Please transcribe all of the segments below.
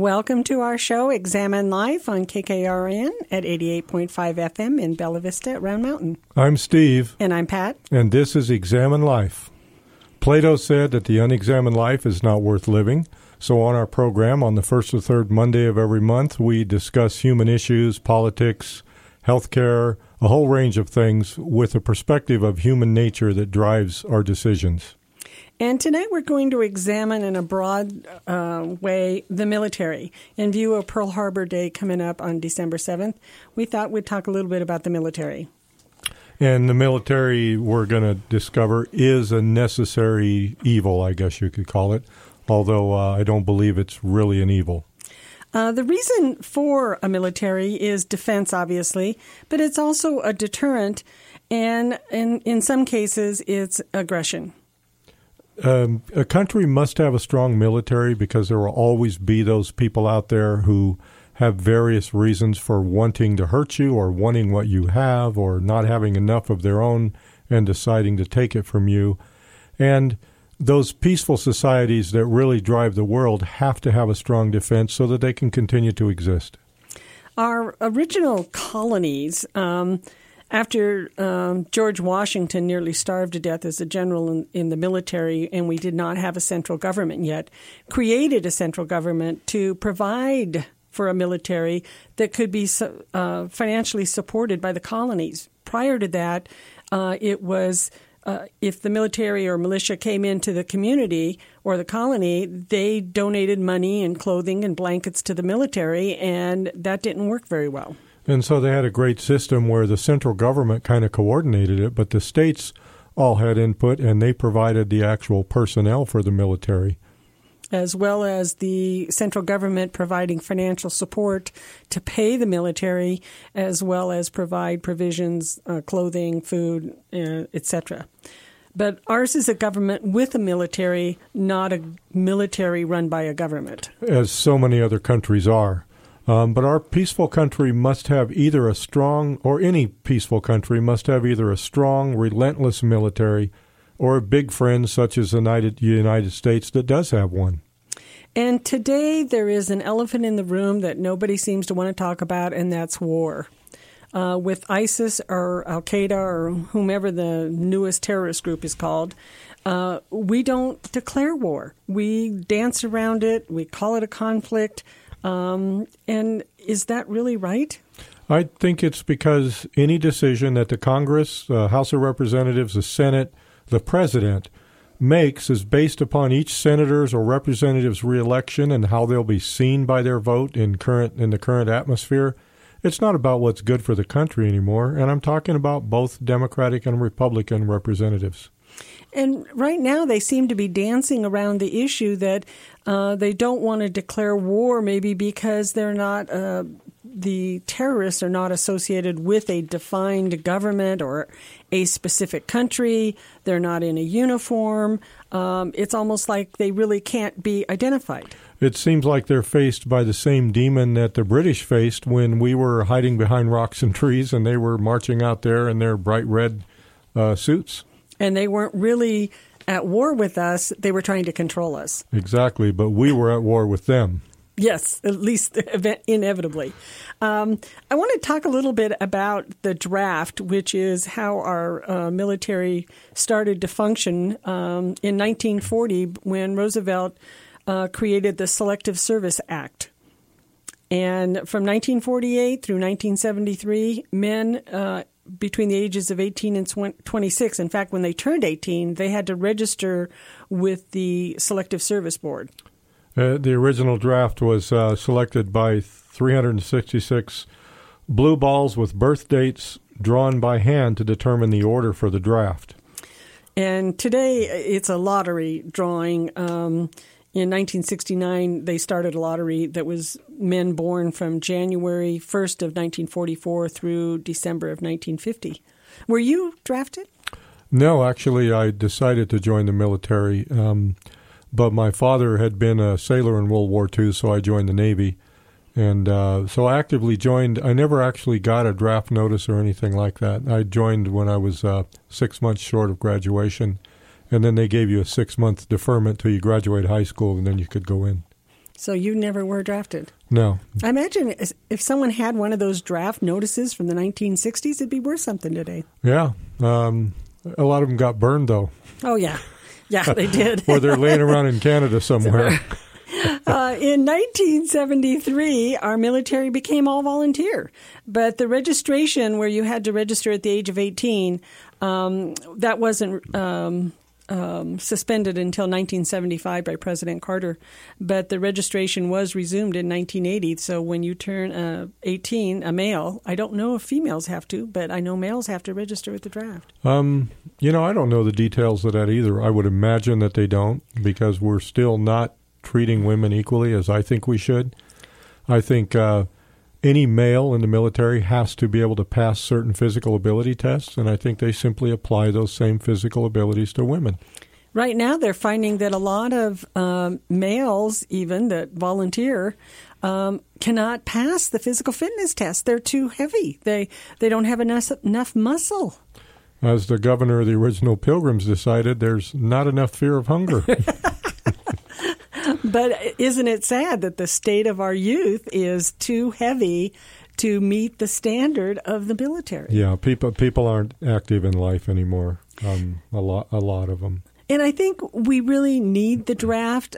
Welcome to our show, Examine Life, on KKRN at 88.5 FM in Bella Vista at Round Mountain. I'm Steve. And I'm Pat. And this is Examine Life. Plato said that the unexamined life is not worth living. So on our program, on the first or third Monday of every month, we discuss human issues, politics, healthcare, a whole range of things with a perspective of human nature that drives our decisions. And tonight we're going to examine in a broad way the military. In view of Pearl Harbor Day coming up on December 7th, we thought we'd talk a little bit about the military. And the military, we're going to discover, is a necessary evil, I guess you could call it, although I don't believe it's really an evil. The reason for a military is defense, obviously, but it's also a deterrent, and in some cases it's aggression. A country must have a strong military because there will always be those people out there who have various reasons for wanting to hurt you or wanting what you have or not having enough of their own and deciding to take it from you. And those peaceful societies that really drive the world have to have a strong defense so that they can continue to exist. Our original colonies, after George Washington nearly starved to death as a general in the military, and we did not have a central government yet, created a central government to provide for a military that could be financially supported by the colonies. Prior to that, it was if the military or militia came into the community or the colony, they donated money and clothing and blankets to the military, and that didn't work very well. And so they had a great system where the central government kind of coordinated it, but the states all had input, and they provided the actual personnel for the military. As well as the central government providing financial support to pay the military, as well as provide provisions, clothing, food, etc. But ours is a government with a military, not a military run by a government. As so many other countries are. But our peaceful country must have either a strong, or any peaceful country must have either a strong, relentless military or a big friend such as the United States that does have one. And today there is an elephant in the room that nobody seems to want to talk about, and that's war. With ISIS or Al-Qaeda or whomever the newest terrorist group is called, we don't declare war. We dance around it. We call it a conflict. And is that really right? I think it's because any decision that the Congress, the House of Representatives, the Senate, the President makes is based upon each senator's or representative's reelection and how they'll be seen by their vote in the current atmosphere. It's not about what's good for the country anymore, and I'm talking about both Democratic and Republican representatives. And right now they seem to be dancing around the issue that they don't want to declare war, maybe because they're not the terrorists are not associated with a defined government or a specific country. They're not in a uniform. It's almost like they really can't be identified. It seems like they're faced by the same demon that the British faced when we were hiding behind rocks and trees and they were marching out there in their bright red suits. And they weren't really at war with us. They were trying to control us. Exactly, but we were at war with them. Yes, at least inevitably. I want to talk a little bit about the draft, which is how our military started to function in 1940 when Roosevelt created the Selective Service Act. And from 1948 through 1973, men between the ages of 18 and 26, in fact, when they turned 18, they had to register with the Selective Service Board. The original draft was selected by 366 blue balls with birth dates drawn by hand to determine the order for the draft. And today it's a lottery drawing. In 1969, they started a lottery that was men born from January 1st of 1944 through December of 1950. Were you drafted? No, actually, I decided to join the military. But my father had been a sailor in World War II, so I joined the Navy. And so I actively joined. I never actually got a draft notice or anything like that. I joined when I was 6 months short of graduation. And then they gave you a 6-month deferment till you graduate high school, and then you could go in. So you never were drafted? No. I imagine if someone had one of those draft notices from the 1960s, it'd be worth something today. Yeah. A lot of them got burned, though. Oh, yeah. Yeah, they did. Or they're laying around in Canada somewhere. In 1973, our military became all volunteer. But the registration where you had to register at the age of 18, that wasn't suspended until 1975 by President Carter. But the registration was resumed in 1980. So when you turn 18, a male, I don't know if females have to, but I know males have to register at the draft. I don't know the details of that either. I would imagine that they don't, because we're still not treating women equally as I think we should. I think any male in the military has to be able to pass certain physical ability tests, and I think they simply apply those same physical abilities to women. Right now, they're finding that a lot of males, even that volunteer, cannot pass the physical fitness test. They're too heavy. They don't have enough muscle. As the governor of the original Pilgrims decided, there's not enough fear of hunger. But isn't it sad that the state of our youth is too heavy to meet the standard of the military? Yeah, people aren't active in life anymore. A lot of them. And I think we really need the draft.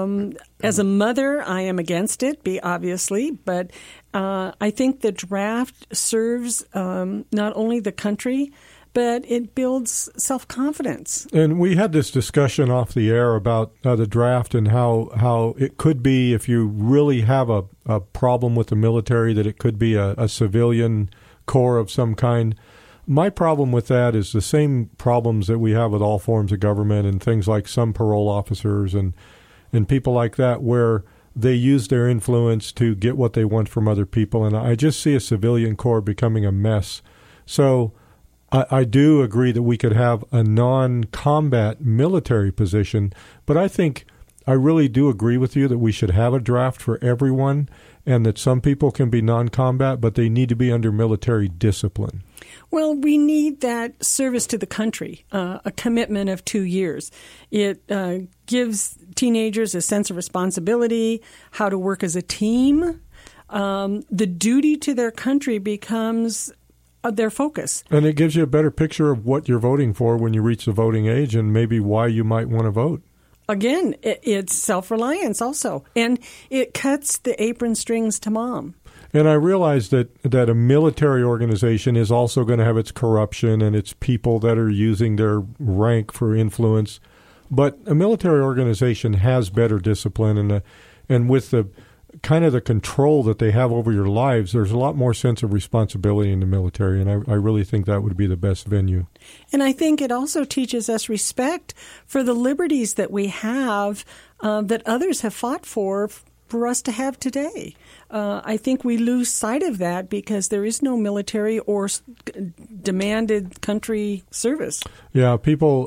As a mother, I am against it, obviously, but I think the draft serves not only the country, but it builds self-confidence. And we had this discussion off the air about the draft and how it could be, if you really have a problem with the military, that it could be a civilian corps of some kind. My problem with that is the same problems that we have with all forms of government and things like some parole officers and people like that, where they use their influence to get what they want from other people. And I just see a civilian corps becoming a mess. So I do agree that we could have a non-combat military position, but I really do agree with you that we should have a draft for everyone, and that some people can be non-combat, but they need to be under military discipline. Well, we need that service to the country, a commitment of 2 years. It gives teenagers a sense of responsibility, how to work as a team. The duty to their country becomes their focus. And it gives you a better picture of what you're voting for when you reach the voting age, and maybe why you might want to vote. Again, it's self-reliance also. And it cuts the apron strings to mom. And I realize that a military organization is also going to have its corruption and its people that are using their rank for influence. But a military organization has better discipline, and with the kind of the control that they have over your lives, there's a lot more sense of responsibility in the military, and I really think that would be the best venue. And I think it also teaches us respect for the liberties that we have that others have fought for us to have today. I think we lose sight of that because there is no military or demanded country service. Yeah, people,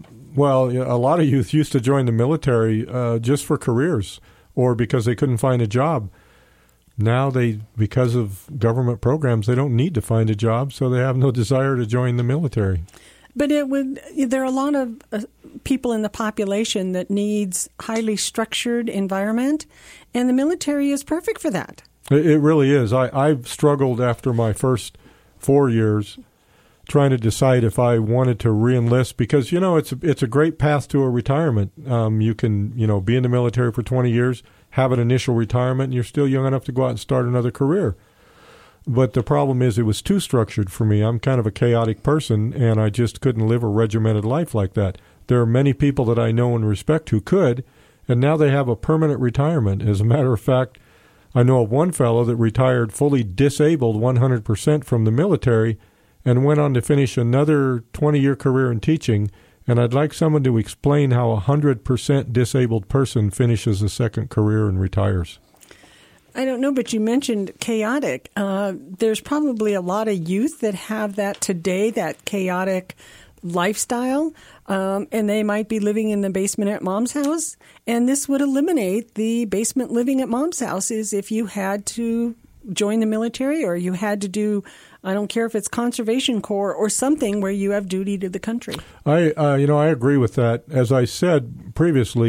a lot of youth used to join the military just for careers, or because they couldn't find a job. Now because of government programs, they don't need to find a job, so they have no desire to join the military. But there are a lot of people in the population that needs highly structured environment, and the military is perfect for that. It really is. I've struggled after my first 4 years trying to decide if I wanted to re-enlist, because, it's a great path to a retirement. You can, be in the military for 20 years, have an initial retirement, and you're still young enough to go out and start another career. But the problem is it was too structured for me. I'm kind of a chaotic person, and I just couldn't live a regimented life like that. There are many people that I know and respect who could, and now they have a permanent retirement. As a matter of fact, I know of one fellow that retired fully disabled 100% from the military and went on to finish another 20-year career in teaching. And I'd like someone to explain how a 100% disabled person finishes a second career and retires. I don't know, but you mentioned chaotic. There's probably a lot of youth that have that today, that chaotic lifestyle, and they might be living in the basement at mom's house. And this would eliminate the basement living at mom's house is if you had to join the military or you had to do, I don't care if it's Conservation Corps or something where you have duty to the country. I agree with that. As I said previously,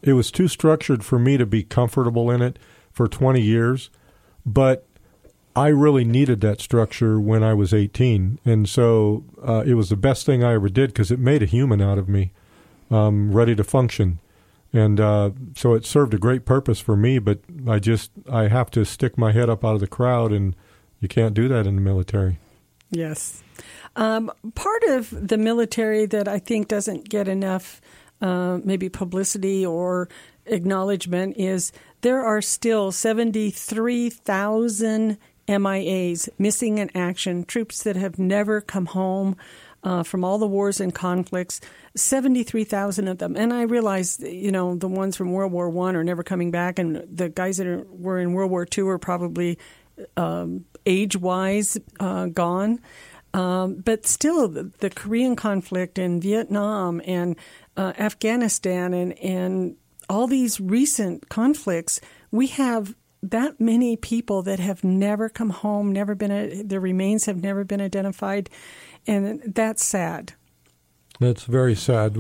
it was too structured for me to be comfortable in it for 20 years. But I really needed that structure when I was 18. And so it was the best thing I ever did because it made a human out of me, ready to function. And so it served a great purpose for me, but I have to stick my head up out of the crowd, and you can't do that in the military. Yes. Part of the military that I think doesn't get enough maybe publicity or acknowledgement is there are still 73,000 MIAs, missing in action, troops that have never come home from all the wars and conflicts, 73,000 of them. And I realize, the ones from World War I are never coming back, and the guys that were in World War II are probably age-wise gone. But still, the Korean conflict and Vietnam and Afghanistan and all these recent conflicts, we have that many people that have never come home, their remains have never been identified, and that's sad. That's very sad.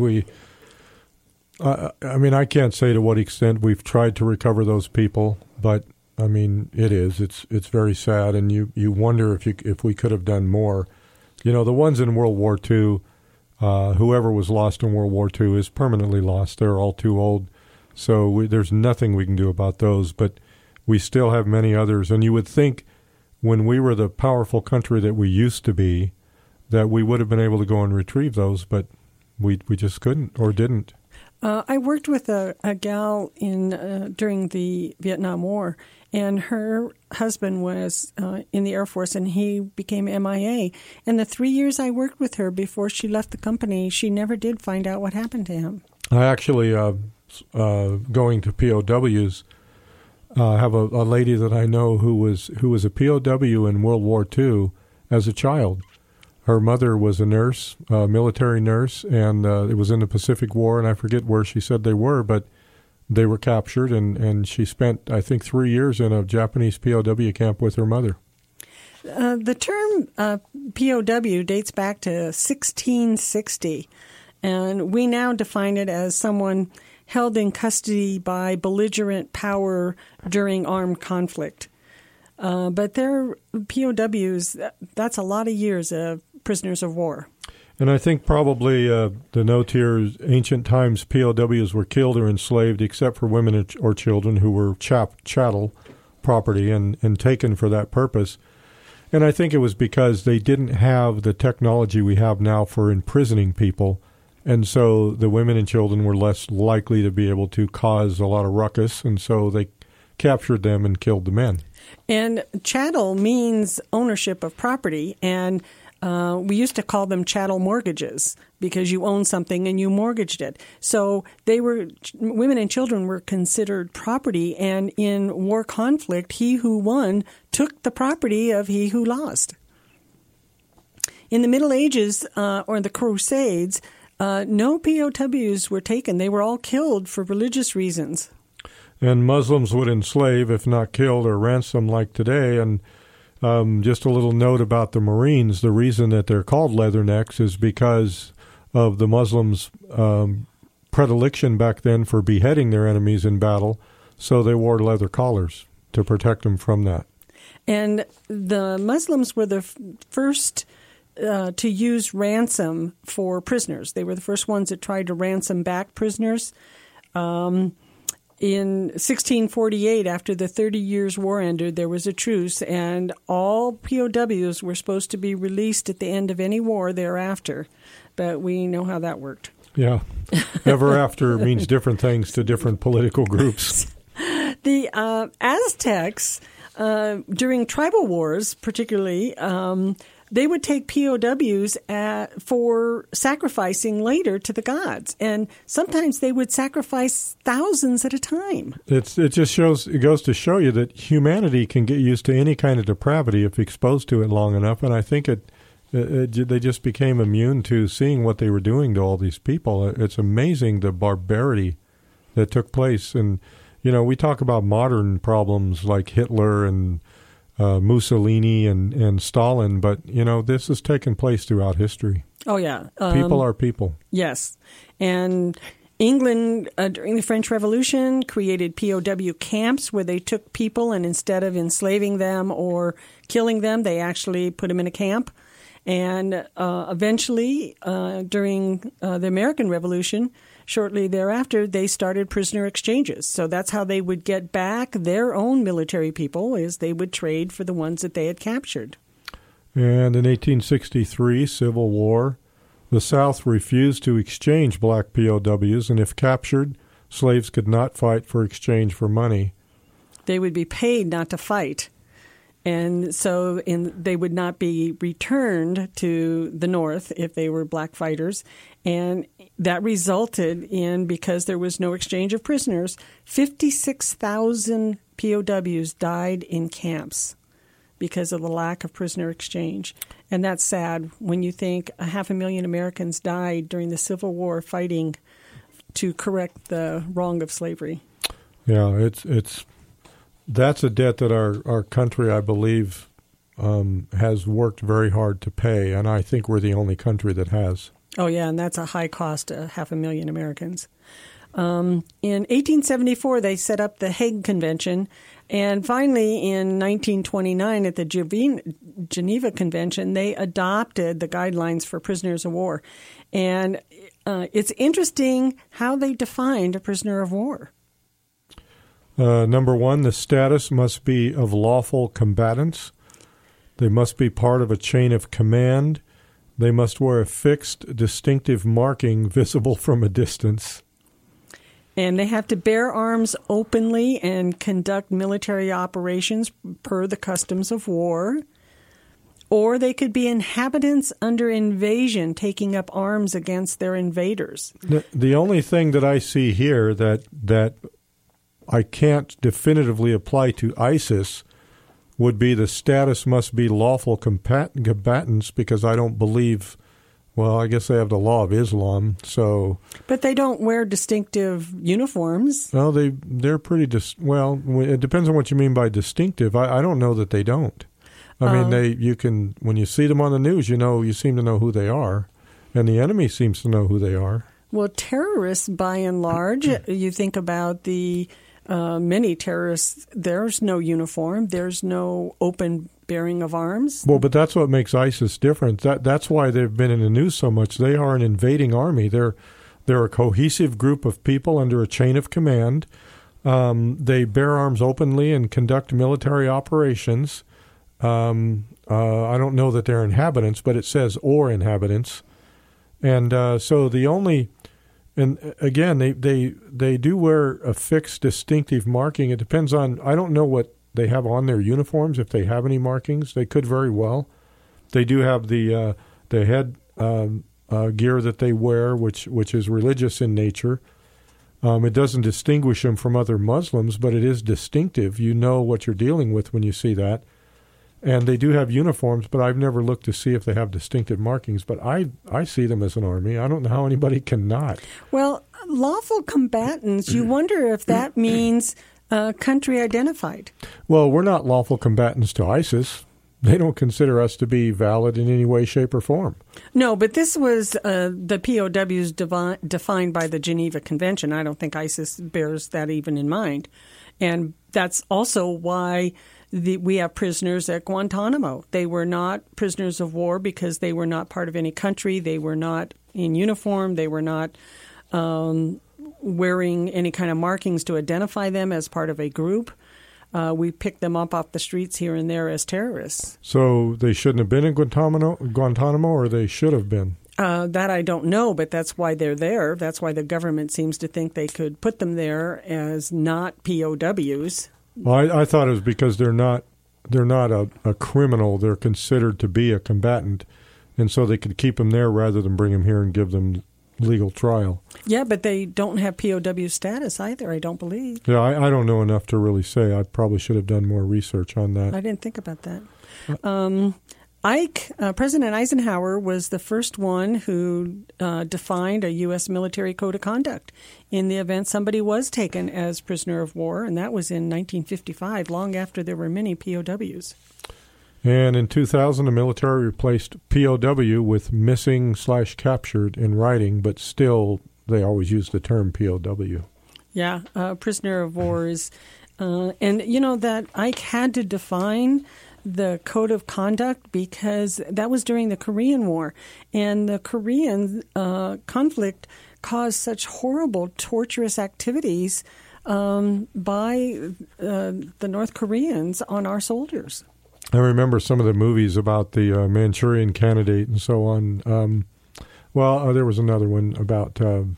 I can't say to what extent we've tried to recover those people, but it's very sad, and you wonder if we could have done more. The ones in World War II, whoever was lost in World War II is permanently lost. They're all too old, so there's nothing we can do about those. But we still have many others, and you would think when we were the powerful country that we used to be, that we would have been able to go and retrieve those, but we just couldn't or didn't. I worked with a gal during the Vietnam War, and her husband was in the Air Force, and he became MIA. And the 3 years I worked with her before she left the company, she never did find out what happened to him. I actually, going to POWs, have a lady that I know who was a POW in World War II as a child. Her mother was a nurse, a military nurse, and it was in the Pacific War, and I forget where she said they were, but they were captured, and she spent, I think, 3 years in a Japanese POW camp with her mother. The term POW dates back to 1660, and we now define it as someone held in custody by belligerent power during armed conflict. But they're POWs, that's a lot of years of prisoners of war. And I think probably the note here is ancient times POWs were killed or enslaved except for women or children who were chattel property and taken for that purpose. And I think it was because they didn't have the technology we have now for imprisoning people. And so the women and children were less likely to be able to cause a lot of ruckus. And so they captured them and killed the men. And chattel means ownership of property, and we used to call them chattel mortgages because you owned something and you mortgaged it. So women and children were considered property, and in war conflict, he who won took the property of he who lost. In the Middle Ages or the Crusades, no POWs were taken. They were all killed for religious reasons. And Muslims would enslave, if not killed or ransom like today. And just a little note about the Marines. The reason that they're called leathernecks is because of the Muslims' predilection back then for beheading their enemies in battle. So they wore leather collars to protect them from that. And the Muslims were the first to use ransom for prisoners. They were the first ones that tried to ransom back prisoners. In 1648, after the 30 Years' War ended, there was a truce, and all POWs were supposed to be released at the end of any war thereafter. But we know how that worked. Yeah. Ever after means different things to different political groups. The Aztecs, during tribal wars particularly, they would take POWs for sacrificing later to the gods. And sometimes they would sacrifice thousands at a time. It goes to show you that humanity can get used to any kind of depravity if exposed to it long enough. And I think they just became immune to seeing what they were doing to all these people. It's amazing the barbarity that took place. And, we talk about modern problems like Hitler and Mussolini and Stalin, but, this has taken place throughout history. Oh, yeah. People are people. Yes. And England, during the French Revolution, created POW camps where they took people and instead of enslaving them or killing them, they actually put them in a camp. And eventually, during the American Revolution, shortly thereafter, they started prisoner exchanges. So that's how they would get back their own military people, is they would trade for the ones that they had captured. And in 1863, Civil War, the South refused to exchange black POWs, and if captured, slaves could not fight for exchange for money. They would be paid not to fight. And so they would not be returned to the North if they were black fighters. And that resulted in, because there was no exchange of prisoners, 56,000 POWs died in camps because of the lack of prisoner exchange. And that's sad when you think 500,000 Americans died during the Civil War fighting to correct the wrong of slavery. Yeah, that's a debt that our country, I believe, has worked very hard to pay, and I think we're the only country that has. Oh, yeah, and that's a high cost to 500,000 Americans. In 1874, they set up the Hague Convention, and finally in 1929 at the Geneva Convention, they adopted the guidelines for prisoners of war. And it's interesting how they defined a prisoner of war. Number one, the status must be of lawful combatants. They must be part of a chain of command. They must wear a fixed, distinctive marking visible from a distance. And they have to bear arms openly and conduct military operations per the customs of war. Or they could be inhabitants under invasion, taking up arms against their invaders. The only thing that I see here that I can't definitively apply to ISIS would be the status must be lawful combatants, because I don't believe, well, I guess they have the law of Islam, so... But they don't wear distinctive uniforms. Well, they're pretty... well, it depends on what you mean by distinctive. I don't know that they don't. I mean, you can, when you see them on the news, you seem to know who they are, and the enemy seems to know who they are. Well, terrorists, by and large, you think about the... many terrorists, there's no uniform, there's no open bearing of arms. Well, but that's what makes ISIS different. That's why they've been in the news so much. They are an invading army. They're a cohesive group of people under a chain of command. They bear arms openly and conduct military operations. I don't know that they're inhabitants, but it says or inhabitants. And so the only... And again, they do wear a fixed, distinctive marking. It depends on, I don't know what they have on their uniforms, if they have any markings. They could very well. They do have the head gear that they wear, which is religious in nature. It doesn't distinguish them from other Muslims, but it is distinctive. You know what you're dealing with when you see that. And they do have uniforms, but I've never looked to see if they have distinctive markings. But I see them as an army. I don't know how anybody cannot. Well, lawful combatants, you wonder if that means country identified. Well, we're not lawful combatants to ISIS. They don't consider us to be valid in any way, shape, or form. No, but this was the POWs defined by the Geneva Convention. I don't think ISIS bears that even in mind. And that's also why... we have prisoners at Guantanamo. They were not prisoners of war because they were not part of any country. They were not in uniform. They were not wearing any kind of markings to identify them as part of a group. We picked them up off the streets here and there as terrorists. So they shouldn't have been in Guantanamo, or they should have been? That I don't know, but that's why they're there. That's why the government seems to think they could put them there as not POWs. Well, I thought it was because they're not a criminal. They're considered to be a combatant, and so they could keep them there rather than bring them here and give them legal trial. Yeah, but they don't have POW status either, I don't believe. Yeah, I don't know enough to really say. I probably should have done more research on that. I didn't think about that. President Eisenhower was the first one who defined a U.S. military code of conduct in the event somebody was taken as prisoner of war, and that was in 1955, long after there were many POWs. And in 2000, the military replaced POW with missing/captured in writing, but still they always use the term POW. Yeah, prisoner of war is, and that Ike had to define the code of conduct because that was during the Korean War, and the Korean conflict caused such horrible, torturous activities by the North Koreans on our soldiers. I remember some of the movies about the Manchurian Candidate and so on. There was another one about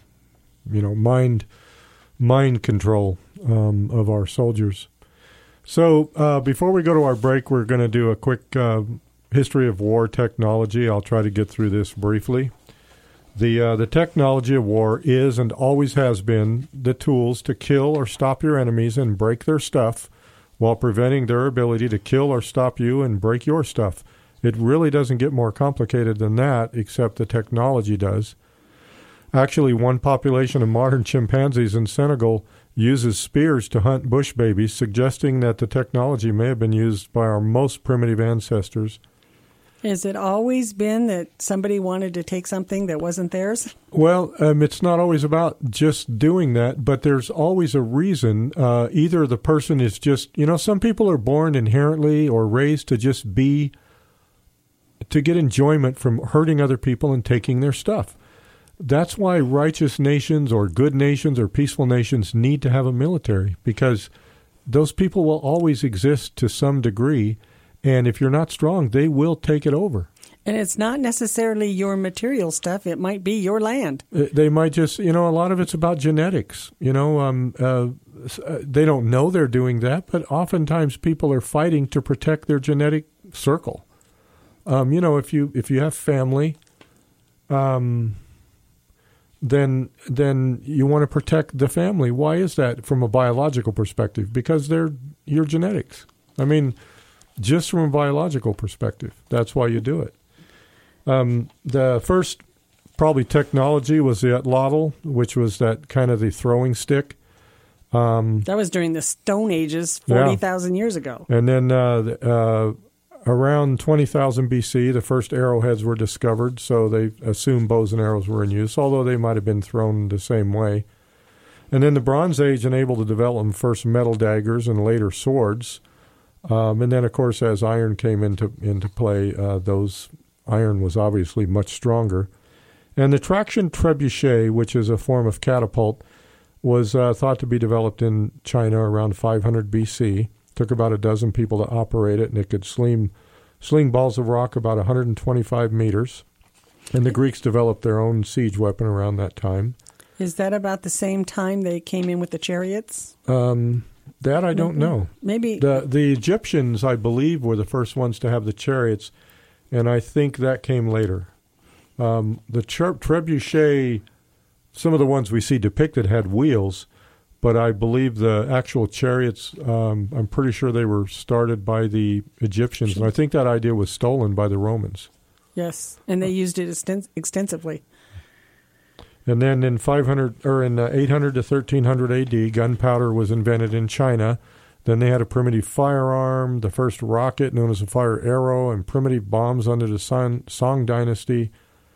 mind control of our soldiers. So before we go to our break, we're going to do a quick history of war technology. I'll try to get through this briefly. The technology of war is and always has been the tools to kill or stop your enemies and break their stuff while preventing their ability to kill or stop you and break your stuff. It really doesn't get more complicated than that, except the technology does. Actually, one population of modern chimpanzees in Senegal uses spears to hunt bush babies, suggesting that the technology may have been used by our most primitive ancestors. Has it always been that somebody wanted to take something that wasn't theirs? Well, it's not always about just doing that, but there's always a reason. Either the person is just, some people are born inherently or raised to just to get enjoyment from hurting other people and taking their stuff. That's why righteous nations or good nations or peaceful nations need to have a military, because those people will always exist to some degree. And if you're not strong, they will take it over. And it's not necessarily your material stuff. It might be your land. They might just, a lot of it's about genetics. They don't know they're doing that, but oftentimes people are fighting to protect their genetic circle. If you have family, then you want to protect the family. Why is that from a biological perspective? Because they're your genetics. I mean, just from a biological perspective, that's why you do it. The first probably technology was the atlatl, which was that kind of the throwing stick. That was during the Stone Ages, 40,000 years ago. And then around 20,000 BC, the first arrowheads were discovered, so they assumed bows and arrows were in use, although they might have been thrown the same way. And then the Bronze Age enabled the development of first metal daggers and later swords. And then, of course, as iron came into play, iron was obviously much stronger. And the traction trebuchet, which is a form of catapult, was thought to be developed in China around 500 BC. Took about a dozen people to operate it, and it could sling balls of rock about 125 meters. And the Greeks developed their own siege weapon around that time. Is that about the same time they came in with the chariots? That I don't know. Maybe the Egyptians, I believe, were the first ones to have the chariots, and I think that came later. The trebuchet, some of the ones we see depicted had wheels, but I believe the actual chariots, I'm pretty sure they were started by the Egyptians, and I think that idea was stolen by the Romans. Yes, and they used it extensively. And then in 800 to 1300 AD, gunpowder was invented in China. Then they had a primitive firearm, the first rocket known as a fire arrow, and primitive bombs under the Song dynasty.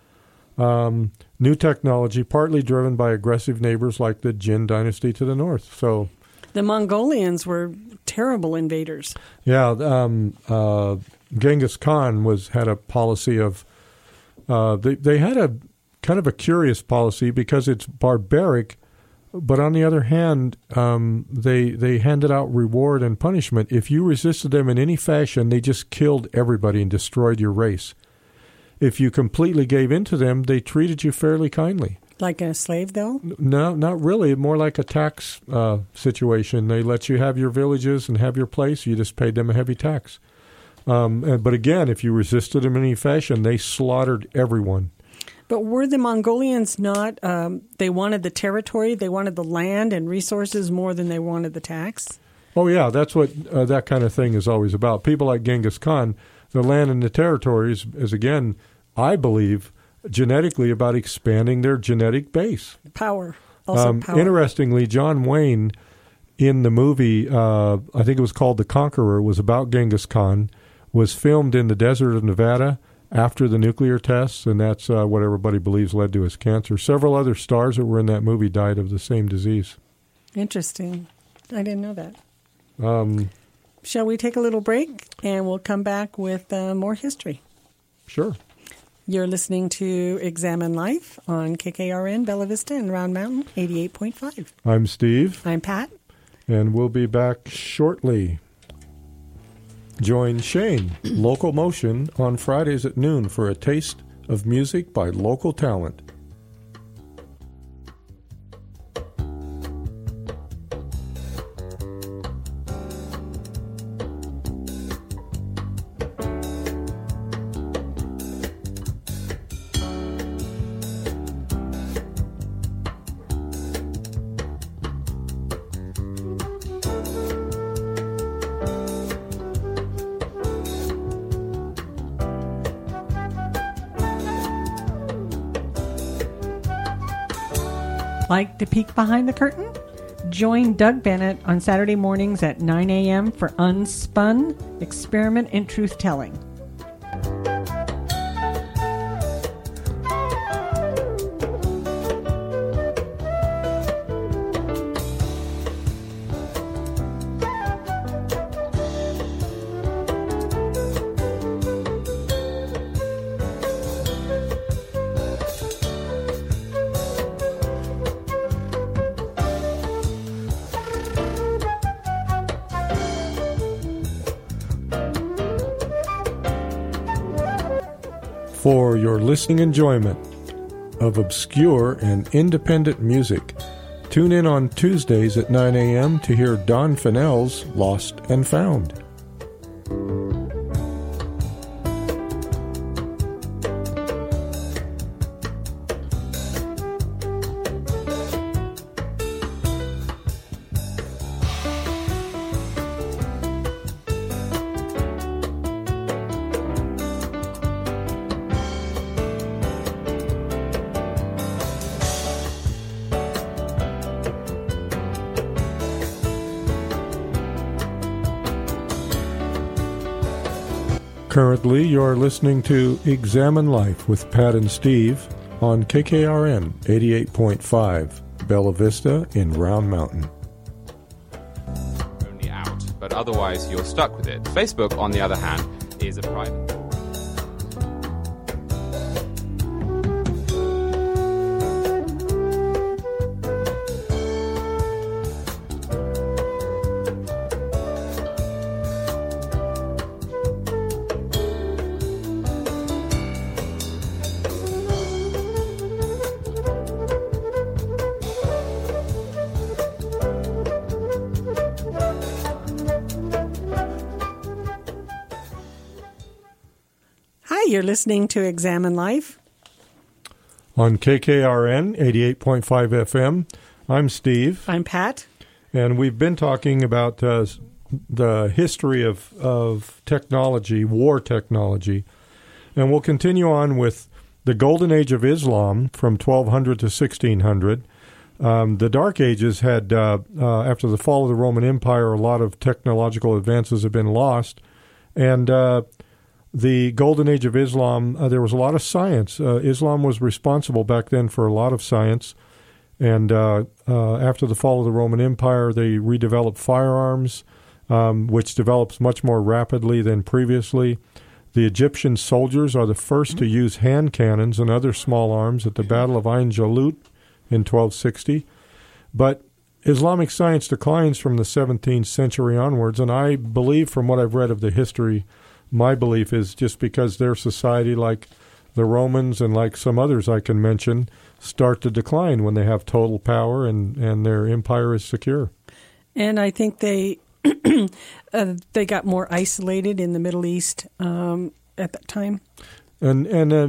New technology, partly driven by aggressive neighbors like the Jin dynasty to the north. So the Mongolians were terrible invaders. Yeah, Genghis Khan had a policy of they had a kind of a curious policy because it's barbaric, but on the other hand, they handed out reward and punishment. If you resisted them in any fashion, they just killed everybody and destroyed your race. If you completely gave in to them, they treated you fairly kindly. Like a slave, though? No, not really. More like a tax situation. They let you have your villages and have your place. You just paid them a heavy tax. But again, if you resisted them in any fashion, they slaughtered everyone. But were the Mongolians not, they wanted the territory, they wanted the land and resources more than they wanted the tax? Oh, yeah, that's what that kind of thing is always about. People like Genghis Khan, the land and the territories is, again, I believe, genetically about expanding their genetic base. Power. Also power. Interestingly, John Wayne, in the movie, I think it was called The Conqueror, was about Genghis Khan, was filmed in the desert of Nevada, after the nuclear tests, and that's what everybody believes led to his cancer. Several other stars that were in that movie died of the same disease. Interesting. I didn't know that. Shall we take a little break, and we'll come back with more history? Sure. You're listening to Examine Life on KKRN, Bella Vista and Round Mountain, 88.5. I'm Steve. I'm Pat. And we'll be back shortly. Join Shane, Local Motion, on Fridays at noon for a taste of music by local talent. Like to peek behind the curtain? Join Doug Bennett on Saturday mornings at 9 a.m. for Unspun, Experiment in Truth Telling. For your listening enjoyment of obscure and independent music, tune in on Tuesdays at 9 a.m. to hear Don Fennell's Lost and Found. Currently, you're listening to Examine Life with Pat and Steve on KKRN 88.5, Bella Vista in Round Mountain. Only out, but otherwise you're stuck with it. Facebook, on the other hand, is a private... You're listening to Examine Life on KKRN 88.5 FM. I'm Steve. I'm Pat. And we've been talking about the history of technology, war technology. And we'll continue on with the Golden Age of Islam from 1200 to 1600. The Dark Ages had, after the fall of the Roman Empire, a lot of technological advances have been lost. And the Golden Age of Islam, there was a lot of science. Islam was responsible back then for a lot of science. And after the fall of the Roman Empire, they redeveloped firearms, which develops much more rapidly than previously. The Egyptian soldiers are the first to use hand cannons and other small arms at the Battle of Ain Jalut in 1260. But Islamic science declines from the 17th century onwards, and I believe from what I've read of the history, my belief is just because their society, like the Romans and like some others I can mention, start to decline when they have total power and their empire is secure. And I think they they got more isolated in the Middle East at that time. And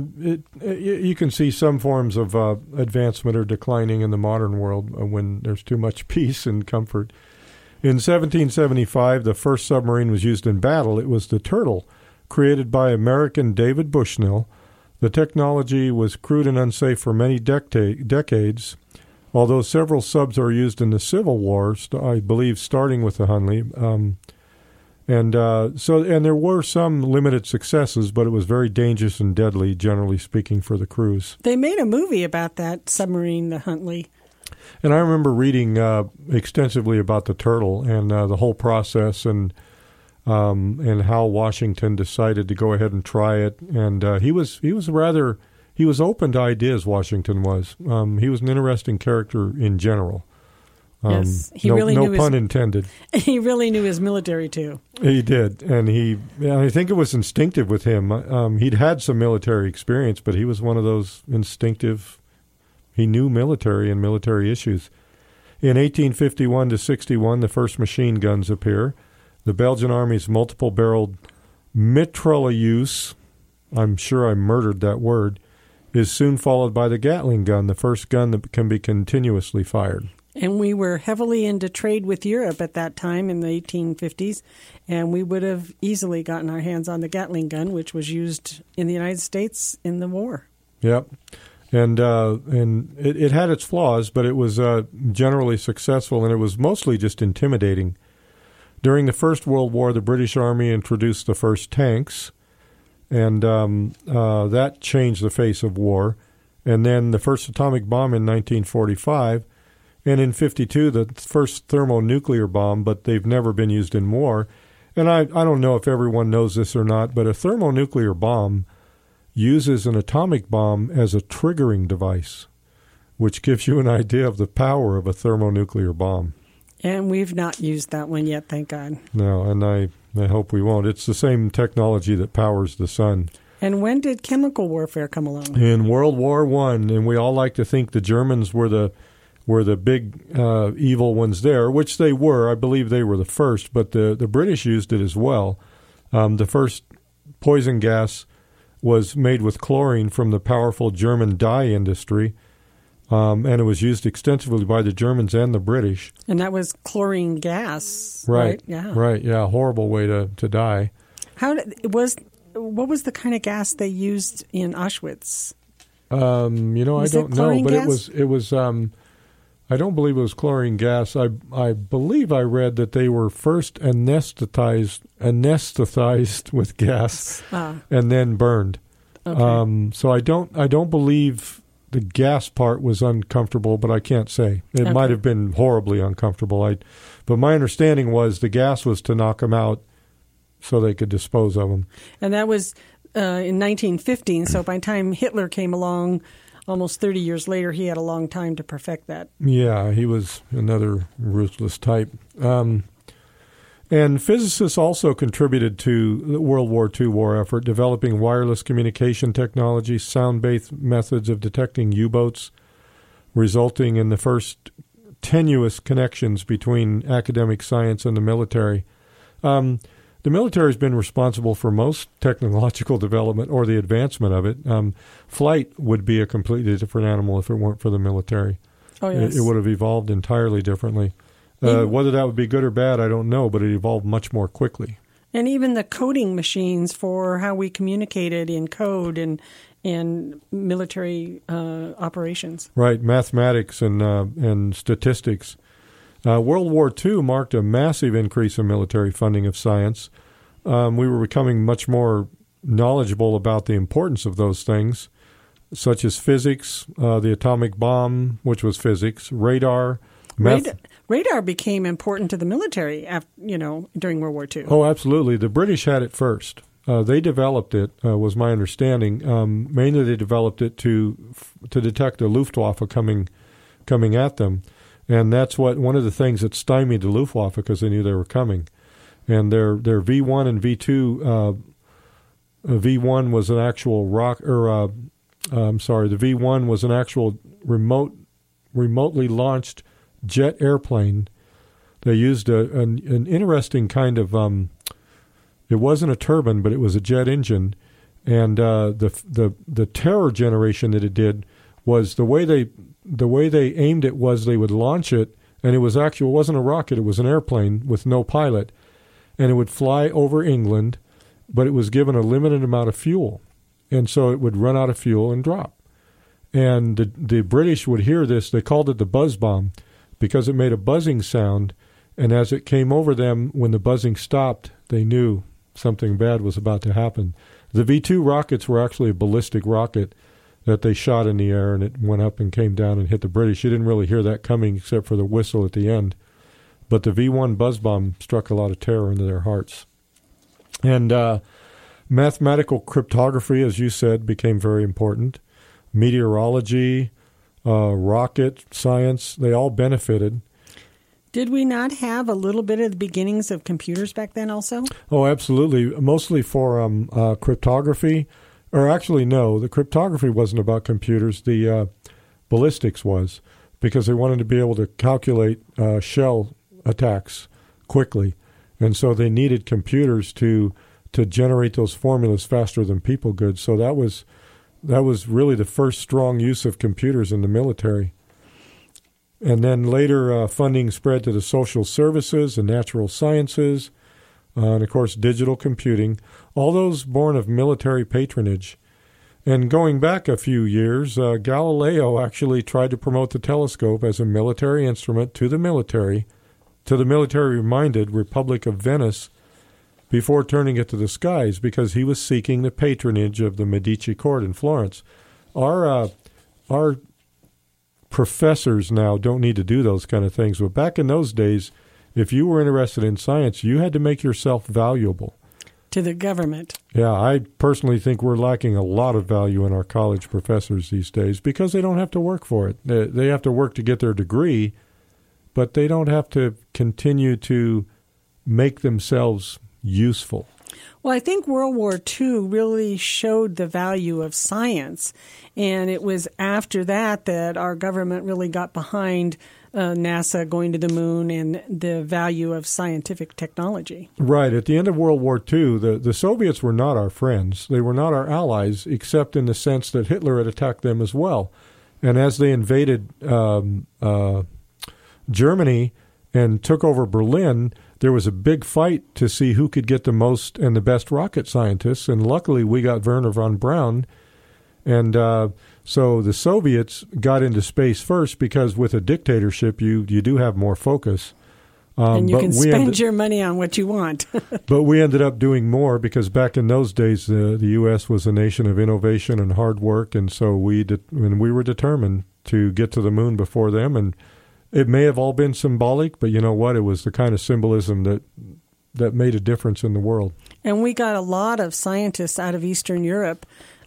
you can see some forms of advancement are declining in the modern world when there's too much peace and comfort. In 1775, the first submarine was used in battle. It was the Turtle, created by American David Bushnell. The technology was crude and unsafe for many decades, although several subs are used in the Civil War, I believe starting with the Hunley. And and there were some limited successes, but it was very dangerous and deadly, generally speaking, for the crews. They made a movie about that submarine, the Huntley. And I remember reading extensively about the Turtle and the whole process and how Washington decided to go ahead and try it. And he was open to ideas. Washington was. He was an interesting character in general. Yes, he no pun intended. He really knew his military too. He did, and I think it was instinctive with him. He'd had some military experience, but he was one of those instinctive. He knew military and military issues. In 1851 to 61, the first machine guns appear. The Belgian Army's multiple-barreled mitrailleuse, I'm sure I murdered that word, is soon followed by the Gatling gun, the first gun that can be continuously fired. And we were heavily into trade with Europe at that time in the 1850s, and we would have easily gotten our hands on the Gatling gun, which was used in the United States in the war. Yep. And it had its flaws, but it was generally successful, and it was mostly just intimidating. During the First World War, the British Army introduced the first tanks, and that changed the face of war. And then the first atomic bomb in 1945, and in 52, the first thermonuclear bomb, but they've never been used in war. And I don't know if everyone knows this or not, but a thermonuclear bomb uses an atomic bomb as a triggering device, which gives you an idea of the power of a thermonuclear bomb. And we've not used that one yet, thank God. No, and I hope we won't. It's the same technology that powers the sun. And when did chemical warfare come along? In World War I, and we all like to think the Germans were the big evil ones there, which they were. I believe they were the first, but the British used it as well. The first poison gas was made with chlorine from the powerful German dye industry, and it was used extensively by the Germans and the British. And that was chlorine gas, right? Yeah. Right, yeah, horrible way to die. What was the kind of gas they used in Auschwitz? I don't know, but gas? it was I don't believe it was chlorine gas. I believe I read that they were first anesthetized with gas and then burned. Okay. So I don't believe the gas part was uncomfortable, but I can't say. It might have been horribly uncomfortable. But my understanding was the gas was to knock them out so they could dispose of them. And that was in 1915, so by the time Hitler came along, almost 30 years later, he had a long time to perfect that. Yeah, he was another ruthless type. And physicists also contributed to the World War II war effort, developing wireless communication technology, sound-based methods of detecting U-boats, resulting in the first tenuous connections between academic science and the military. The military has been responsible for most technological development or the advancement of it. Flight would be a completely different animal if it weren't for the military. Oh, yes. It would have evolved entirely differently. Whether that would be good or bad, I don't know, but it evolved much more quickly. And even the coding machines for how we communicated in code and military operations. Right, mathematics and statistics. World War II marked a massive increase in military funding of science. We were becoming much more knowledgeable about the importance of those things, such as physics, the atomic bomb, which was physics, radar. Radar became important to the military, during World War II. Oh, absolutely. The British had it first. They developed it, was my understanding. Mainly they developed it to detect the Luftwaffe coming at them. And that's one of the things that stymied the Luftwaffe because they knew they were coming. And their V1 and V2, V1 was an actual the V1 was an actual remotely launched jet airplane. They used an interesting kind of it wasn't a turbine, but it was a jet engine. And the terror generation that it did was the way they aimed it was they would launch it, and it wasn't a rocket, it was an airplane with no pilot, and it would fly over England, but it was given a limited amount of fuel, and so it would run out of fuel and drop. And the British would hear this. They called it the buzz bomb because it made a buzzing sound, And as it came over them, when the buzzing stopped, they knew something bad was about to happen. The V-2 rockets were actually a ballistic rocket that they shot in the air, and it went up and came down and hit the British. You didn't really hear that coming except for the whistle at the end. But the V-1 buzz bomb struck a lot of terror into their hearts. And mathematical cryptography, as you said, became very important. Meteorology, rocket science, they all benefited. Did we not have a little bit of the beginnings of computers back then also? Oh, absolutely. Mostly for cryptography. Or actually, no, the cryptography wasn't about computers. The ballistics was, because they wanted to be able to calculate shell attacks quickly. And so they needed computers to generate those formulas faster than people could. So that was really the first strong use of computers in the military. And then later, funding spread to the social services and natural sciences, and of course, digital computing, all those born of military patronage. And going back a few years, Galileo actually tried to promote the telescope as a military instrument to the military-minded Republic of Venice, before turning it to the skies, because he was seeking the patronage of the Medici court in Florence. Our professors now don't need to do those kind of things. But back in those days, if you were interested in science, you had to make yourself valuable. To the government. Yeah, I personally think we're lacking a lot of value in our college professors these days because they don't have to work for it. They have to work to get their degree, but they don't have to continue to make themselves useful. Well, I think World War II really showed the value of science, and it was after that our government really got behind NASA going to the moon and the value of scientific technology. Right. At the end of World War II, the Soviets were not our friends. They were not our allies, except in the sense that Hitler had attacked them as well. And as they invaded Germany and took over Berlin, there was a big fight to see who could get the most and the best rocket scientists, and luckily we got Wernher von Braun. And so the Soviets got into space first because with a dictatorship you do have more focus. And you can spend your money on what you want. But we ended up doing more because back in those days the U.S. was a nation of innovation and hard work, and so we were determined to get to the moon before them. And it may have all been symbolic, but you know what? It was the kind of symbolism that made a difference in the world. And we got a lot of scientists out of Eastern Europe.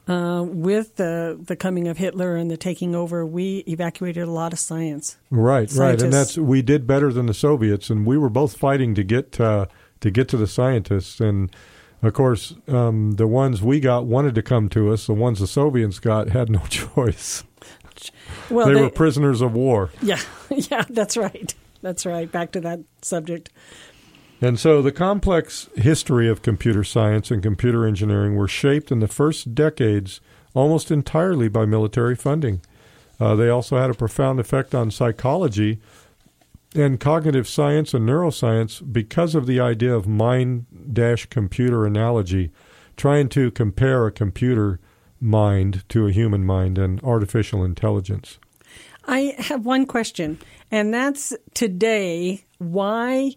With the coming of Hitler and the taking over, we evacuated a lot of science. Right, and we did better than the Soviets, and we were both fighting to get to the scientists. And of course, the ones we got wanted to come to us. The ones the Soviets got had no choice. Well, they were prisoners of war. Yeah, that's right. That's right. Back to that subject. And so the complex history of computer science and computer engineering were shaped in the first decades almost entirely by military funding. They also had a profound effect on psychology and cognitive science and neuroscience because of the idea of mind-computer analogy, trying to compare a computer mind to a human mind and artificial intelligence. I have one question, and that's today, why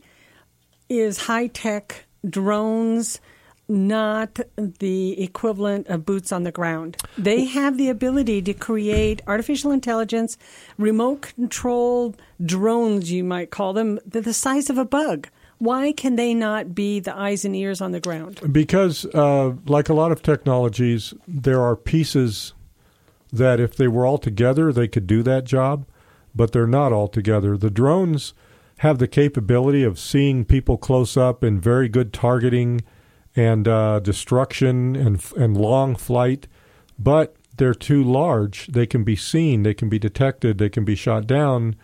is high-tech drones not the equivalent of boots on the ground? They have the ability to create artificial intelligence, remote-controlled drones, you might call them, the size of a bug. Why can they not be the eyes and ears on the ground? Because, like a lot of technologies, there are pieces that if they were all together, they could do that job, but they're not all together. The drones have the capability of seeing people close up and very good targeting and destruction and long flight, but they're too large. They can be seen, they can be detected, they can be shot down.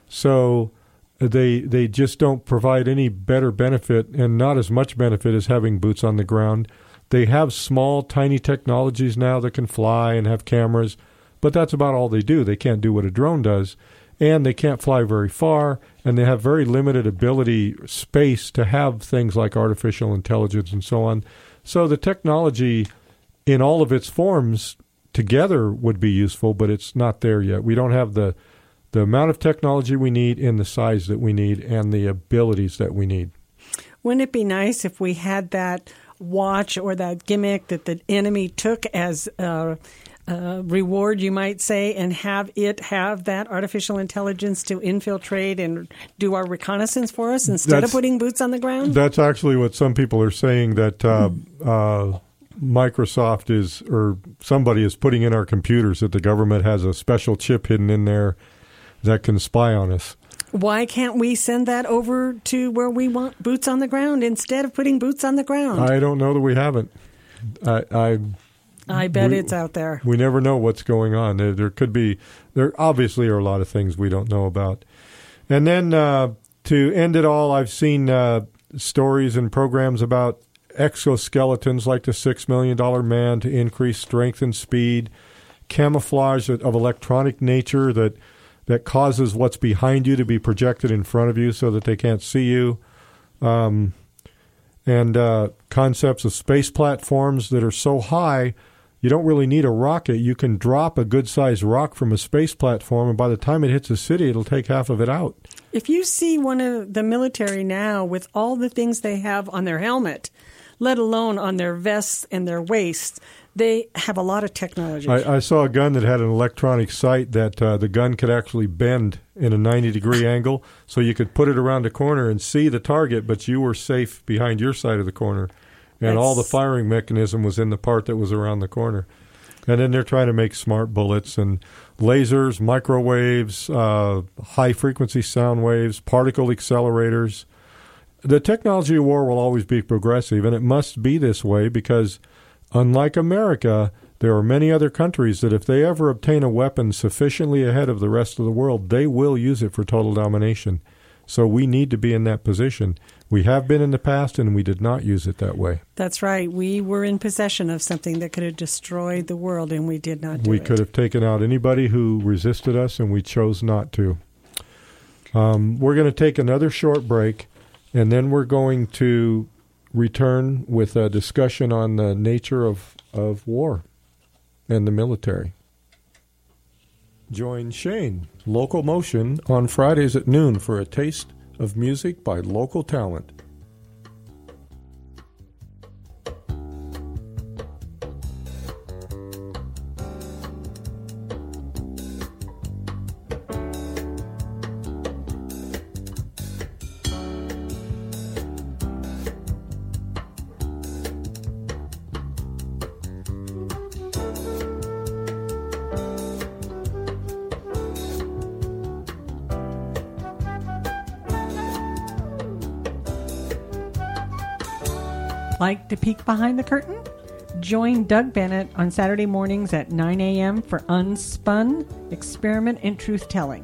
So they just don't provide any better benefit and not as much benefit as having boots on the ground. They have small, tiny technologies now that can fly and have cameras, but that's about all they do. They can't do what a drone does, and they can't fly very far, and they have very limited space to have things like artificial intelligence and so on. So the technology in all of its forms together would be useful, but it's not there yet. We don't have the the amount of technology we need in the size that we need and the abilities that we need. Wouldn't it be nice if we had that watch or that gimmick that the enemy took as a reward, you might say, and have that artificial intelligence to infiltrate and do our reconnaissance for us instead of putting boots on the ground? That's actually what some people are saying, that Microsoft is, or somebody is putting in our computers, that the government has a special chip hidden in there that can spy on us. Why can't we send that over to where we want boots on the ground instead of putting boots on the ground? I don't know that we haven't. I bet it's out there. We never know what's going on. There obviously are a lot of things we don't know about. And then to end it all, I've seen stories and programs about exoskeletons like the $6 Million Man to increase strength and speed, camouflage of electronic nature that causes what's behind you to be projected in front of you so that they can't see you, and concepts of space platforms that are so high you don't really need a rocket. You can drop a good-sized rock from a space platform, and by the time it hits a city, it'll take half of it out. If you see one of the military now with all the things they have on their helmet, let alone on their vests and their waists, they have a lot of technology. I saw a gun that had an electronic sight that the gun could actually bend in a 90-degree angle, so you could put it around a corner and see the target, but you were safe behind your side of the corner. And all the firing mechanism was in the part that was around the corner. And then they're trying to make smart bullets and lasers, microwaves, high-frequency sound waves, particle accelerators. The technology of war will always be progressive, and it must be this way because, unlike America, there are many other countries that if they ever obtain a weapon sufficiently ahead of the rest of the world, they will use it for total domination. So we need to be in that position. We have been in the past, and we did not use it that way. That's right. We were in possession of something that could have destroyed the world, and we did not do it. We could have taken out anybody who resisted us, and we chose not to. We're going to take another short break, and then we're going to return with a discussion on the nature of war and the military. Join Shane, Local Motion, on Fridays at noon for a taste of music by local talent. Like to peek behind the curtain? Join Doug Bennett on Saturday mornings at 9 a.m. for Unspun, Experiment in Truth-Telling.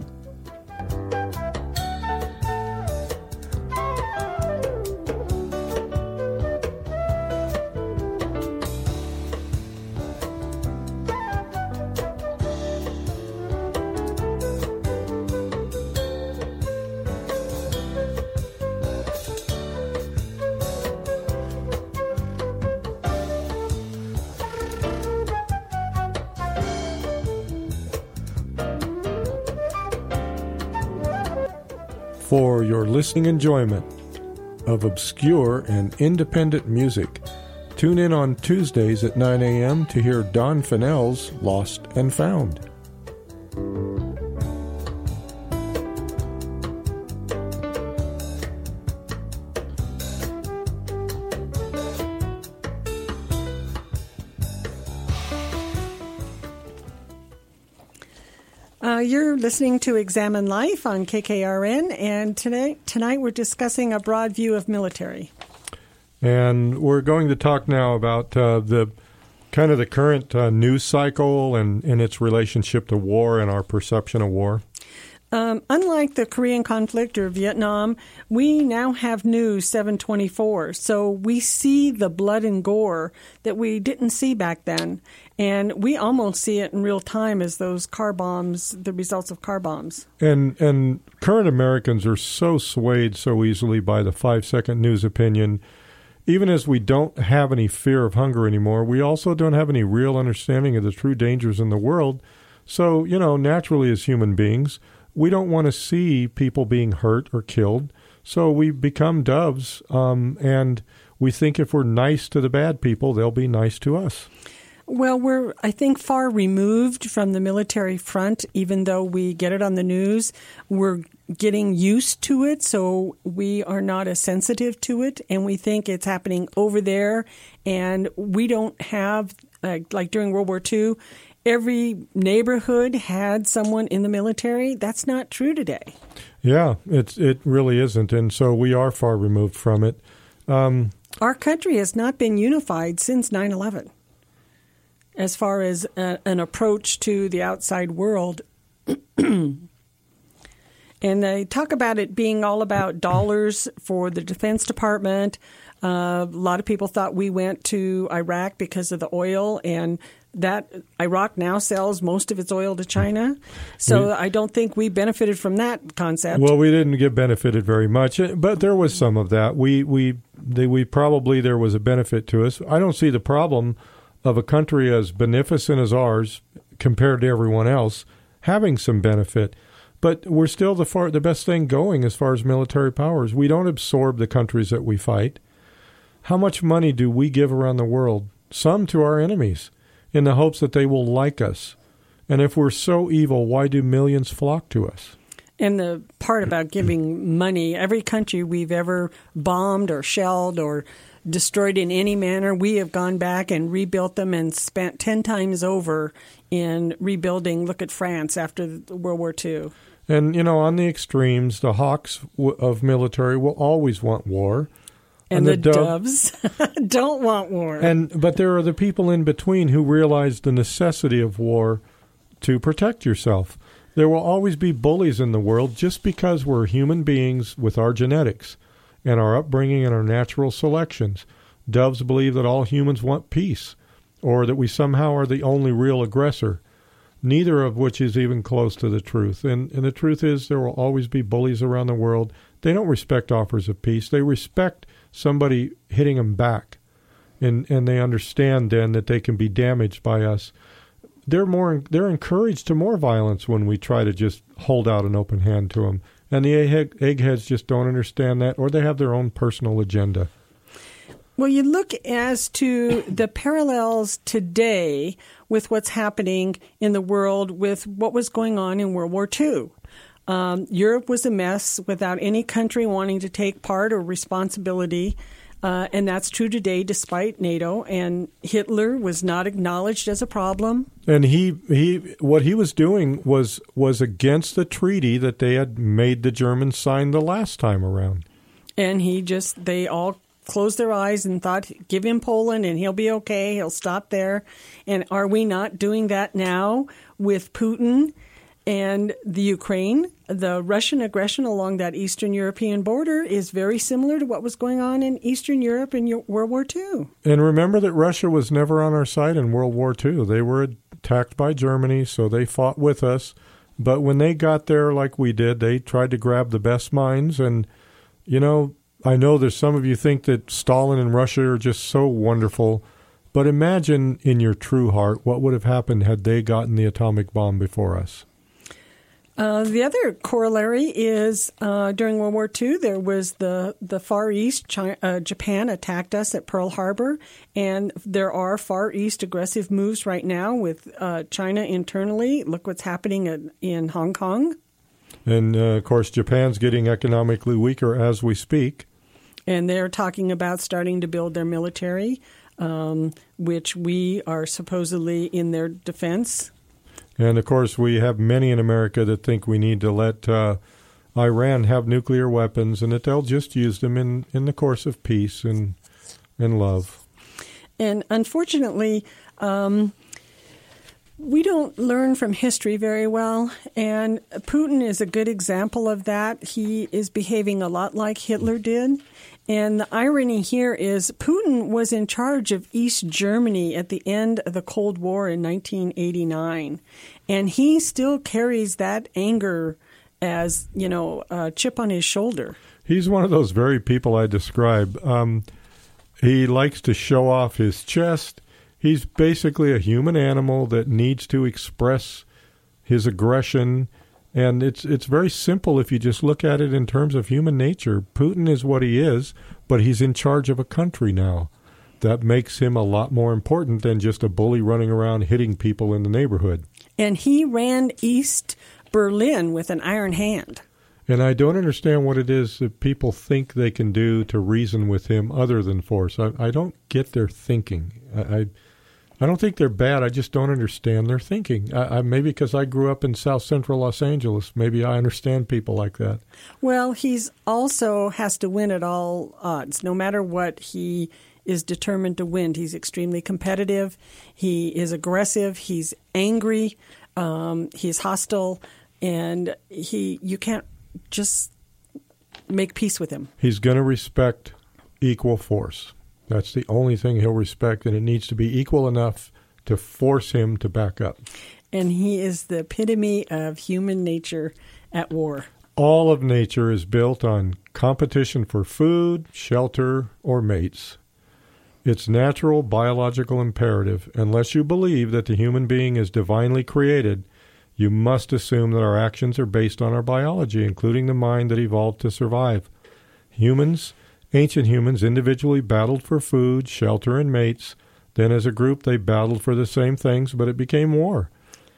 For your listening enjoyment of obscure and independent music, tune in on Tuesdays at 9 a.m. to hear Don Fennell's Lost and Found. You're listening to Examine Life on KKRN, and tonight we're discussing a broad view of military. And we're going to talk now about the current news cycle and its relationship to war and our perception of war. Unlike the Korean conflict or Vietnam, we now have News 724, so we see the blood and gore that we didn't see back then. And we almost see it in real time as those car bombs, the results of car bombs. And current Americans are so swayed so easily by the 5-second news opinion. Even as we don't have any fear of hunger anymore, we also don't have any real understanding of the true dangers in the world. So, naturally as human beings, we don't want to see people being hurt or killed. So we become doves, and we think if we're nice to the bad people, they'll be nice to us. Well, we're, I think, far removed from the military front, even though we get it on the news. We're getting used to it, so we are not as sensitive to it, and we think it's happening over there. And we don't have, like during World War II, every neighborhood had someone in the military. That's not true today. Yeah, it really isn't, and so we are far removed from it. Our country has not been unified since 9/11. As far as an approach to the outside world. And they talk about it being all about dollars for the Defense Department. A lot of people thought we went to Iraq because of the oil, and that Iraq now sells most of its oil to China. So I don't think we benefited from that concept. Well, we didn't get benefited very much, but there was some of that. We probably, there was a benefit to us. I don't see the problem of a country as beneficent as ours compared to everyone else having some benefit. But we're still the best thing going as far as military powers. We don't absorb the countries that we fight. How much money do we give around the world? Some to our enemies, in the hopes that they will like us. And if we're so evil, why do millions flock to us? And the part about giving money, every country we've ever bombed or shelled or destroyed in any manner, we have gone back and rebuilt them and spent 10 times over in rebuilding. Look at France after World War II. And, on the extremes, the hawks of military will always want war. And the doves don't want war. But there are the people in between who realize the necessity of war to protect yourself. There will always be bullies in the world just because we're human beings with our genetics and our upbringing and our natural selections. Doves believe that all humans want peace, or that we somehow are the only real aggressor, neither of which is even close to the truth. And the truth is there will always be bullies around the world. They don't respect offers of peace. They respect somebody hitting them back, and they understand then that they can be damaged by us. They're encouraged to more violence when we try to just hold out an open hand to them. And the eggheads just don't understand that, or they have their own personal agenda. Well, you look as to the parallels today with what's happening in the world with what was going on in World War II. Europe was a mess without any country wanting to take part or responsibility. And that's true today, despite NATO. And Hitler was not acknowledged as a problem. And what he was doing was against the treaty that they had made the Germans sign the last time around. And they all closed their eyes and thought, give him Poland and he'll be okay. He'll stop there. And are we not doing that now with Putin and the Ukraine? The Russian aggression along that Eastern European border is very similar to what was going on in Eastern Europe in World War II. And remember that Russia was never on our side in World War II. They were attacked by Germany, so they fought with us. But when they got there like we did, they tried to grab the best minds. And, I know there's some of you think that Stalin and Russia are just so wonderful. But imagine in your true heart what would have happened had they gotten the atomic bomb before us. The other corollary is during World War II, there was the Far East. Japan attacked us at Pearl Harbor, and there are Far East aggressive moves right now with China internally. Look what's happening in Hong Kong. And, of course, Japan's getting economically weaker as we speak. And they're talking about starting to build their military, which we are supposedly in their defense. And, of course, we have many in America that think we need to let Iran have nuclear weapons and that they'll just use them in the course of peace and love. And unfortunately, we don't learn from history very well, and Putin is a good example of that. He is behaving a lot like Hitler did. And the irony here is Putin was in charge of East Germany at the end of the Cold War in 1989. And he still carries that anger as, a chip on his shoulder. He's one of those very people I describe. He likes to show off his chest. He's basically a human animal that needs to express his aggression And it's very simple if you just look at it in terms of human nature. Putin is what he is, but he's in charge of a country now. That makes him a lot more important than just a bully running around hitting people in the neighborhood. And he ran East Berlin with an iron hand. And I don't understand what it is that people think they can do to reason with him other than force. I don't get their thinking. I don't think they're bad. I just don't understand their thinking. Maybe because I grew up in South Central Los Angeles. Maybe I understand people like that. Well, he's also has to win at all odds. No matter what, he is determined to win. He's extremely competitive. He is aggressive. He's angry. He's hostile. And you can't just make peace with him. He's going to respect equal force. That's the only thing he'll respect, and it needs to be equal enough to force him to back up. And he is the epitome of human nature at war. All of nature is built on competition for food, shelter, or mates. It's natural biological imperative. Unless you believe that the human being is divinely created, you must assume that our actions are based on our biology, including the mind that evolved to survive. Ancient humans individually battled for food, shelter, and mates. Then as a group, they battled for the same things, but it became war.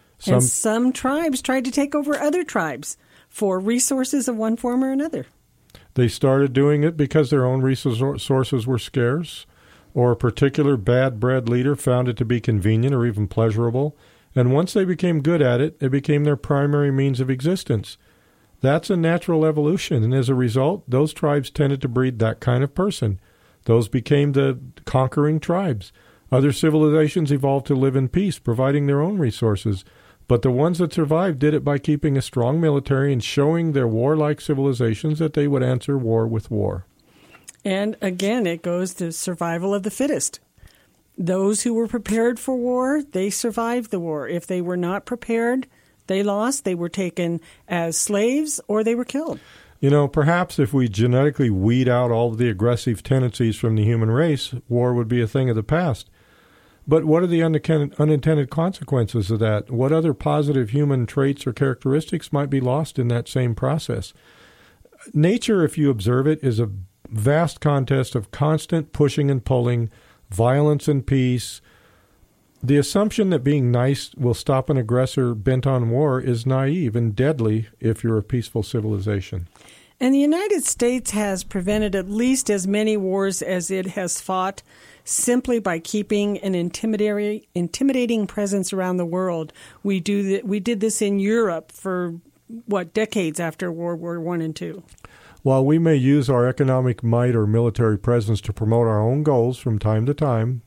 Some tribes tried to take over other tribes for resources of one form or another. They started doing it because their own resources were scarce, or a particular bad-bred leader found it to be convenient or even pleasurable. And once they became good at it, it became their primary means of existence. That's a natural evolution, and as a result, those tribes tended to breed that kind of person. Those became the conquering tribes. Other civilizations evolved to live in peace, providing their own resources. But the ones that survived did it by keeping a strong military and showing their warlike civilizations that they would answer war with war. And again, it goes to survival of the fittest. Those who were prepared for war, they survived the war. If they were not prepared, they lost. They were taken as slaves or they were killed. You know, perhaps if we genetically weed out all of the aggressive tendencies from the human race, war would be a thing of the past. But what are the unintended consequences of that? What other positive human traits or characteristics might be lost in that same process? Nature, if you observe it, is a vast contest of constant pushing and pulling, violence and peace. The assumption that being nice will stop an aggressor bent on war is naive and deadly if you're a peaceful civilization. And the United States has prevented at least as many wars as it has fought simply by keeping an intimidating presence around the world. We did this in Europe for, decades after World War I and II. While we may use our economic might or military presence to promote our own goals from time to time,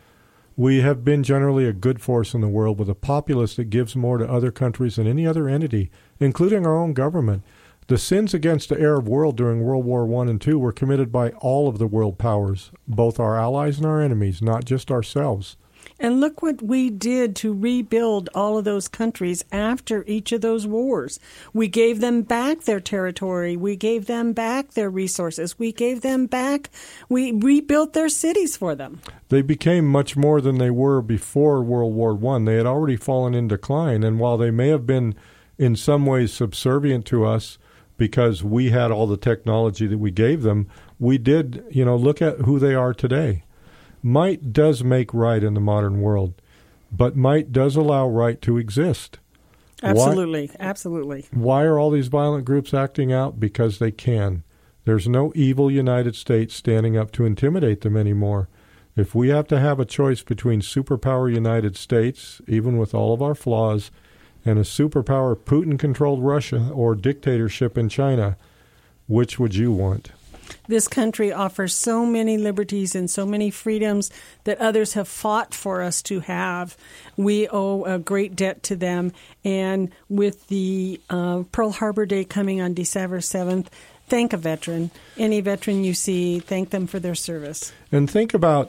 we have been generally a good force in the world with a populace that gives more to other countries than any other entity, including our own government. The sins against the Arab world during World War I and II were committed by all of the world powers, both our allies and our enemies, not just ourselves. And look what we did to rebuild all of those countries after each of those wars. We gave them back their territory. We gave them back their resources. We rebuilt their cities for them. They became much more than they were before World War I. They had already fallen in decline, and while they may have been in some ways subservient to us because we had all the technology that we gave them, we did, look at who they are today. Might does make right in the modern world, but might does allow right to exist. Absolutely. Why are all these violent groups acting out? Because they can. There's no evil United States standing up to intimidate them anymore. If we have to have a choice between superpower United States, even with all of our flaws, and a superpower Putin-controlled Russia or dictatorship in China, which would you want? This country offers so many liberties and so many freedoms that others have fought for us to have. We owe a great debt to them. And with the Pearl Harbor Day coming on December 7th, thank a veteran. Any veteran you see, thank them for their service. And think about,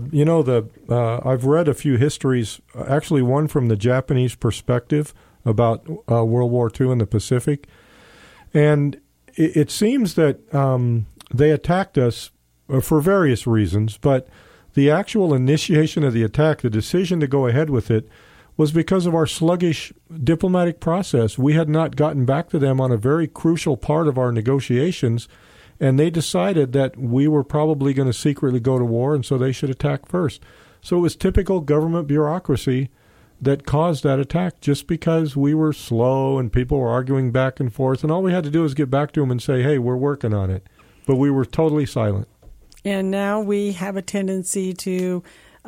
I've read a few histories, actually one from the Japanese perspective about World War II in the Pacific. And it seems that they attacked us for various reasons, but the actual initiation of the attack, the decision to go ahead with it, was because of our sluggish diplomatic process. We had not gotten back to them on a very crucial part of our negotiations, and they decided that we were probably going to secretly go to war, and so they should attack first. So it was typical government bureaucracy that caused that attack, just because we were slow and people were arguing back and forth, and all we had to do was get back to them and say, hey, we're working on it. But we were totally silent. And now we have a tendency to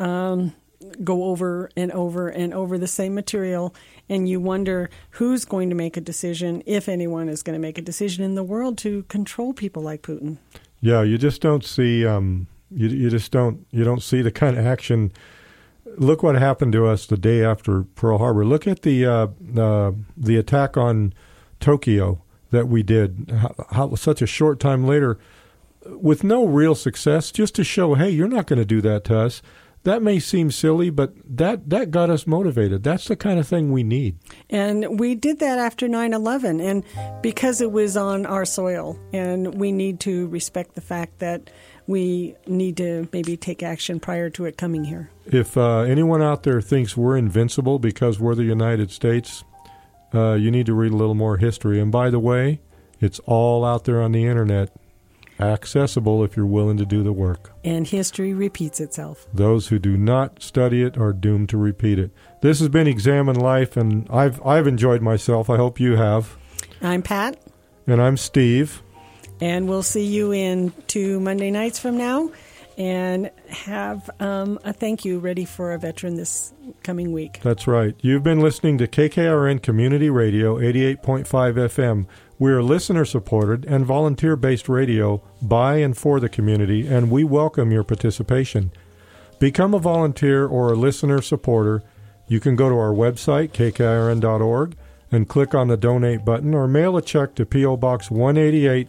go over and over and over the same material, and you wonder who's going to make a decision, if anyone is going to make a decision in the world to control people like Putin. Yeah, you just don't see you don't see the kind of action. Look what happened to us the day after Pearl Harbor. Look at the attack on Tokyo that we did. How such a short time later, with no real success, just to show, hey, you're not going to do that to us. That may seem silly, but that got us motivated. That's the kind of thing we need. And we did that after 9/11, and because it was on our soil, and we need to respect the fact that we need to maybe take action prior to it coming here. If anyone out there thinks we're invincible because we're the United States, you need to read a little more history. And by the way, it's all out there on the Internet. Accessible if you're willing to do the work. And history repeats itself. Those who do not study it are doomed to repeat it. This has been Examine Life, and I've enjoyed myself. I hope you have. I'm Pat. And I'm Steve. And we'll see you in 2 Monday nights from now, and have a thank you ready for a veteran this coming week. That's right. You've been listening to KKRN Community Radio 88.5 FM. We are listener-supported and volunteer-based radio by and for the community, and we welcome your participation. Become a volunteer or a listener-supporter. You can go to our website, kkrn.org, and click on the Donate button, or mail a check to P.O. Box 188,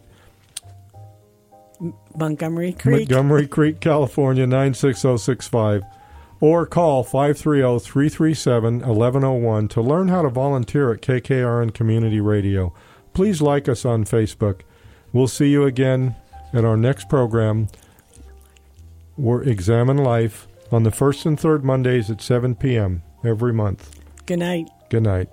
Montgomery Creek, California, 96065, or call 530-337-1101 to learn how to volunteer at KKRN Community Radio. Please like us on Facebook. We'll see you again at our next program, Examine Life, on the first and third Mondays at 7 p.m. every month. Good night. Good night.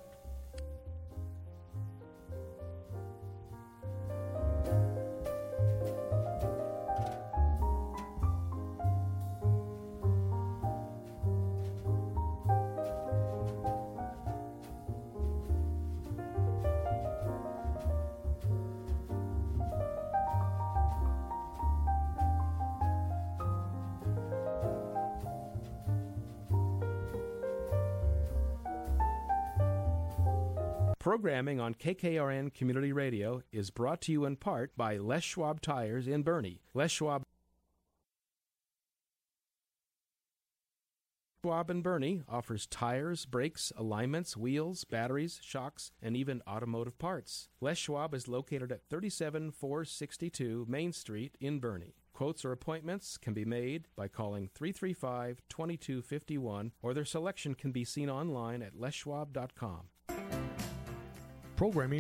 Programming on KKRN Community Radio is brought to you in part by Les Schwab Tires in Boerne. Les Schwab in Boerne offers tires, brakes, alignments, wheels, batteries, shocks, and even automotive parts. Les Schwab is located at 37462 Main Street in Boerne. Quotes or appointments can be made by calling 335-2251, or their selection can be seen online at leschwab.com. Programming